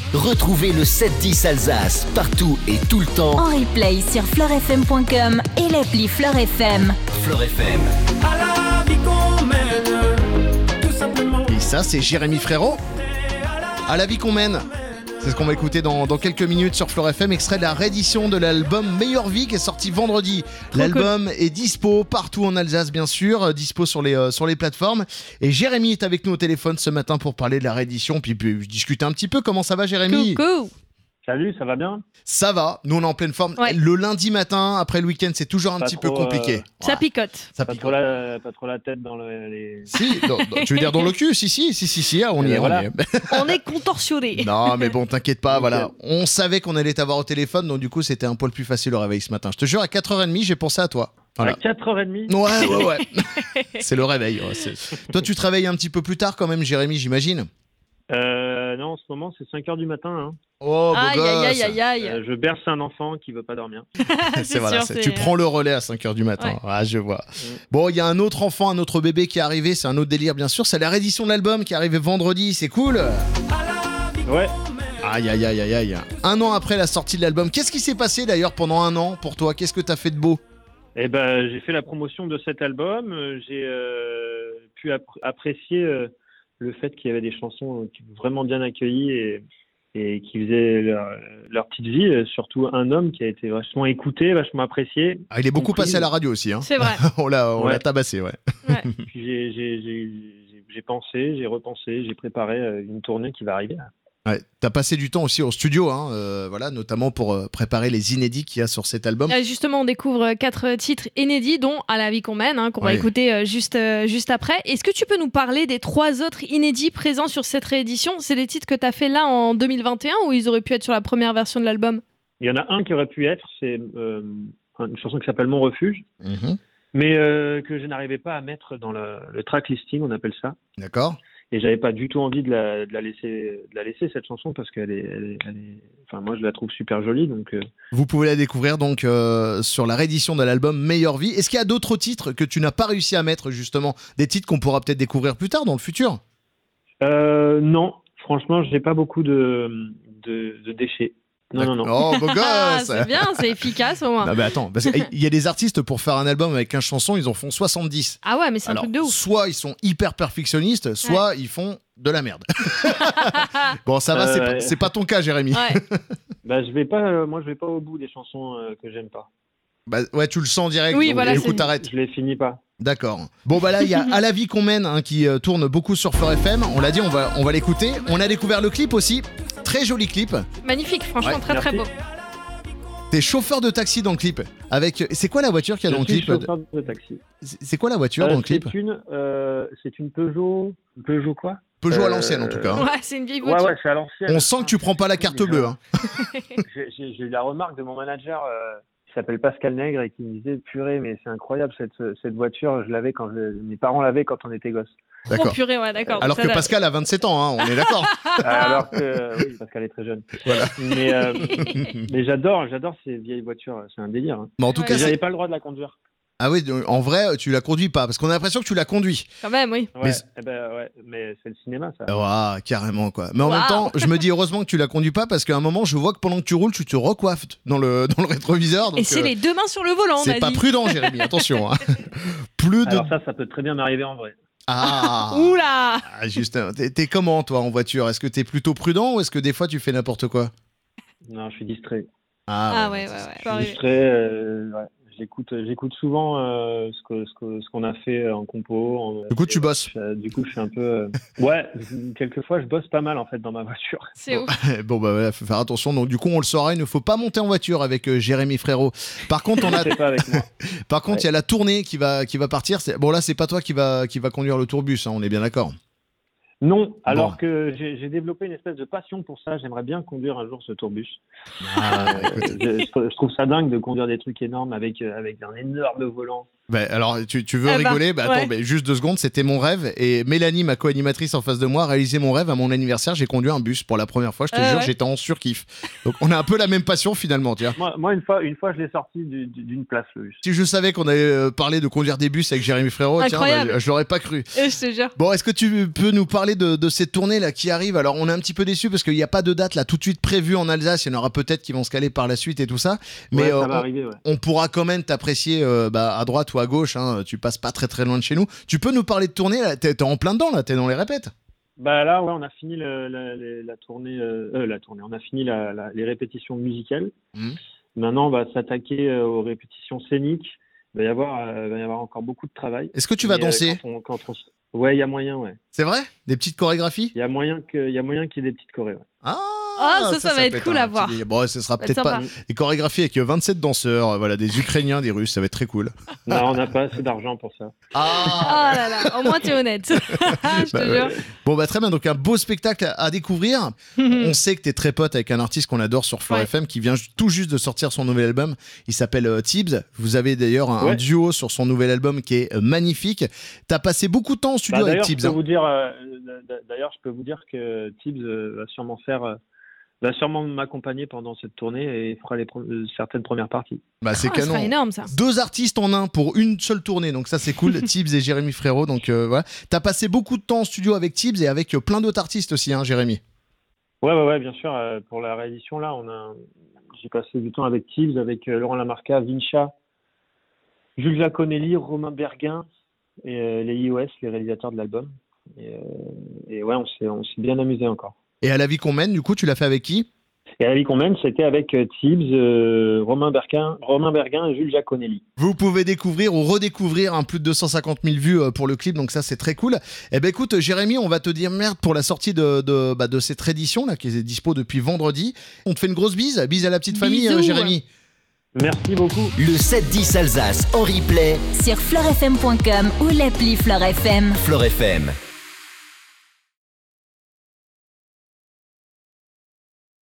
Retrouvez le 7-10 Alsace partout et tout le temps En replay sur fleurfm.com et l'appli Fleur FM. Fleur FM. À la vie qu'on mène, tout simplement. Et ça, c'est Jérémy Frérot. À la vie qu'on mène. C'est ce qu'on va écouter dans quelques minutes sur Fleur FM, extrait de la réédition de l'album Meilleure Vie qui est sorti vendredi. L'album est dispo partout en Alsace, bien sûr, dispo sur les plateformes. Et Jérémy est avec nous au téléphone ce matin pour parler de la réédition, puis discuter un petit peu. Comment ça va, Jérémy ? Coucou. Salut, ça va bien? Ça va, nous on est en pleine forme. Ouais. Le lundi matin, après le week-end, c'est toujours un Pas petit peu trop, compliqué. Ça picote. Ça Pas pique. trop la tête dans les... Si, tu veux dire dans le cul? Si, on y est, voilà. on y est. On est contorsionné. Non, mais bon, t'inquiète pas, voilà. On savait qu'on allait t'avoir au téléphone, donc du coup, c'était un poil plus facile au réveil ce matin. Je te jure, à 4h30, j'ai pensé à toi. Voilà. À 4h30? Ouais. C'est le réveil. Ouais, Toi, tu te réveilles un petit peu plus tard quand même, Jérémy, j'imagine? Non, en ce moment, c'est 5h du matin. Hein. Oh, beau gosse. Aïe. Je berce un enfant qui veut pas dormir. C'est Voilà, sûr, tu prends le relais à 5h du matin. Ouais. Ah, je vois. Bon, il y a un autre enfant, un autre bébé qui est arrivé. C'est un autre délire, bien sûr. C'est la réédition de l'album qui est arrivé vendredi. C'est cool. Ouais. Aïe. Un an après la sortie de l'album. Qu'est-ce qui s'est passé d'ailleurs pendant un an pour toi? Qu'est-ce que t'as fait de beau? Eh ben, j'ai fait la promotion de cet album. J'ai pu apprécier le fait qu'il y avait des chansons vraiment bien accueillies et qui faisaient leur petite vie. Surtout Un homme qui a été vachement écouté, vachement apprécié. Ah, il est beaucoup Compris. passé à la radio aussi. Hein. C'est vrai. On l'a Ouais. tabassé, ouais. Puis j'ai pensé, j'ai repensé, j'ai préparé une tournée qui va arriver. Ouais, t'as passé du temps aussi au studio, hein, voilà, notamment pour préparer les inédits qu'il y a sur cet album. Justement, on découvre 4 titres inédits, dont À la vie qu'on mène, qu'on va Ouais. écouter juste après. Est-ce que tu peux nous parler des 3 autres inédits présents sur cette réédition? C'est des titres que tu as fait là en 2021 ou ils auraient pu être sur la première version de l'album? Il y en a un qui aurait pu être, c'est une chanson qui s'appelle Mon refuge, Mhm. mais que je n'arrivais pas à mettre dans le track listing, on appelle ça. D'accord. Et j'avais pas du tout envie de la laisser cette chanson parce qu'elle est, enfin moi je la trouve super jolie donc. Vous pouvez la découvrir donc sur la réédition de l'album Meilleure Vie. Est-ce qu'il y a d'autres titres que tu n'as pas réussi à mettre justement, des titres qu'on pourra peut-être découvrir plus tard dans le futur? Non, franchement j'ai pas beaucoup de déchets. Non. Oh, beau Ah, gosse. c'est bien, c'est efficace au moins. Non mais attends, parce qu'il y a des artistes pour faire un album avec 15 chansons, ils en font 70. Ah ouais, mais c'est un Alors, truc de ouf. soit ils sont hyper perfectionnistes, soit ils font de la merde. Bon, ça va, Ouais. c'est pas ton cas, Jérémy. Ouais. Bah je vais pas au bout des chansons que j'aime pas. Bah, ouais, tu le sens direct. Oui, donc, voilà, du coup, c'est- t'arrêtes. Je les finis pas. D'accord. Bon, bah là, il y a À la vie qu'on mène qui tourne beaucoup sur Fleur FM. On l'a dit, on va l'écouter. On a découvert le clip aussi. Très joli clip. Magnifique, franchement, Ouais, très merci. beau. T'es chauffeur de taxi dans le clip. C'est quoi la voiture qu'il y a dans le Je suis clip? chauffeur de taxi. C'est quoi la voiture dans le clip? C'est une Peugeot quoi? Peugeot à l'ancienne, en tout cas. hein. Ouais, c'est une vieille voiture. Ouais, c'est à l'ancienne. On sent que tu prends pas la carte bleue. Hein. J'ai eu la remarque de mon manager qui s'appelle Pascal Nègre et qui me disait purée mais c'est incroyable cette voiture, je l'avais mes parents l'avaient quand on était gosses. Oh D'accord. purée, ouais, d'accord. Alors Ça que date. Pascal a 27 ans, hein, on est d'accord. Alors que oui, Pascal est très jeune. Voilà. Mais j'adore ces vieilles voitures, c'est un délire. Hein. Mais en tout Ouais. cas, Et j'avais pas le droit de la conduire. ah oui, en vrai, tu la conduis pas, parce qu'on a l'impression que tu la conduis. Quand même, oui. Ouais, mais c'est le cinéma ça. Ouah, carrément quoi. Mais en même Waouh. temps, je me dis heureusement que tu la conduis pas, parce qu'à un moment, je vois que pendant que tu roules, tu te recoiffes dans le rétroviseur. Donc, Et c'est les 2 mains sur le volant, on c'est a pas dit. prudent, Jérémy. Attention. Hein. Plus de. Alors ça peut très bien m'arriver en vrai. Ah. Oula. Ah, Justin, t'es comment toi en voiture? Est-ce que t'es plutôt prudent ou est-ce que des fois tu fais n'importe quoi? Non, je suis distrait. Ah ouais. Je suis distrait. Ouais. J'écoute souvent ce qu'on a fait en compo. Du coup, tu bosses. Du coup, je suis un peu. Ouais, quelquefois, je bosse pas mal en fait dans ma voiture. C'est ouf. Bon bah voilà, faut faire attention. Donc du coup, on le saura, il ne faut pas monter en voiture avec Jérémy Frérot. Par contre, C'est pas avec moi. Par contre, il y a la tournée qui va partir. Bon là, c'est pas toi qui va conduire le tourbus, hein, on est bien d'accord. Non, alors que j'ai développé une espèce de passion pour ça. J'aimerais bien conduire un jour ce tourbus. Ah, écoute. Je trouve ça dingue de conduire des trucs énormes avec un énorme volant. Bah, alors, tu veux Ah bah, rigoler? Bah, attends, ouais. mais juste 2 secondes, c'était mon rêve. Et Mélanie, ma co-animatrice en face de moi, a réalisé mon rêve à mon anniversaire. J'ai conduit un bus pour la première fois. Je te jure, ouais. j'étais en surkiff. Donc, on a un peu la même passion finalement, tu vois. Moi, une fois, je l'ai sorti d'une place, le bus. Si je savais qu'on allait parler de conduire des bus avec Jérémy Frérot, tiens, Incroyable. bah, je l'aurais pas cru. Et je te jure. Bon, est-ce que tu peux nous parler de cette tournée là qui arrive? Alors, on est un petit peu déçus parce qu'il n'y a pas de date là tout de suite prévue en Alsace. Il y en aura peut-être qui vont se caler par la suite et tout ça. Mais Ouais, ça va arriver, ouais. on pourra quand même t'apprécier à droite ou à gauche. Hein. Tu passes pas très très loin de chez nous. Tu peux nous parler de tournée là? T'es en plein dedans là, t'es dans les répètes. Bah là, ouais, on a fini la tournée. On a fini les répétitions musicales. Mhm. Maintenant, on va s'attaquer aux répétitions scéniques. Il va y avoir encore beaucoup de travail. Est-ce que tu vas Mais, danser? Ouais, il y a moyen, ouais. C'est vrai? Des petites chorégraphies? Il y a moyen qu'il y ait des petites chorés, ouais. Ah, ça va être peut être cool un à voir. Bon, ce sera Ça va être peut-être pas sympa. des chorégraphies avec 27 danseurs, voilà, des Ukrainiens, des Russes, ça va être très cool. Non, on n'a pas assez d'argent pour ça. Oh là là, au moins tu es honnête. Je te Bah, jure. Bon, bah très bien, donc un beau spectacle à découvrir. On sait que t'es très pote avec un artiste qu'on adore sur Fleur Ouais. FM qui vient tout juste de sortir son nouvel album. Il s'appelle Tibbs. Vous avez d'ailleurs un Ouais. duo sur son nouvel album qui est magnifique. T'as passé beaucoup de temps en studio avec D'ailleurs, Tibbs. je peux vous dire que Tibbs va sûrement m'accompagner pendant cette tournée et fera certaines premières parties. Bah, c'est Ah, ça sera canon. énorme ça. 2 artistes en un pour une seule tournée, donc ça c'est cool. Tibbs et Jérémy Frérot, donc voilà. T'as passé beaucoup de temps en studio avec Tibbs et avec plein d'autres artistes aussi, hein, Jérémy. Ouais, bien sûr. Pour la réédition, là, j'ai passé du temps avec Tibbs, avec Laurent Lamarca, Vincha, Jules Giaconelli, Romain Berguin et les iOS, les réalisateurs de l'album. Et ouais, on s'est bien amusé encore. Et à la vie qu'on mène, du coup, tu l'as fait avec qui? Et à la vie qu'on mène, c'était avec Tibbs, Romain Berguin et Jules Giaconelli. Vous pouvez découvrir ou redécouvrir plus de 250 000 vues pour le clip, donc ça c'est très cool. Eh ben écoute Jérémy, on va te dire merde pour la sortie de cette édition là qui est dispo depuis vendredi. On te fait une grosse bise à la petite famille Bisous. Jérémy. Merci beaucoup. Le 7-10 Alsace en replay. Sur fleurfm.com ou l'appli Fleur FM. Fleur FM.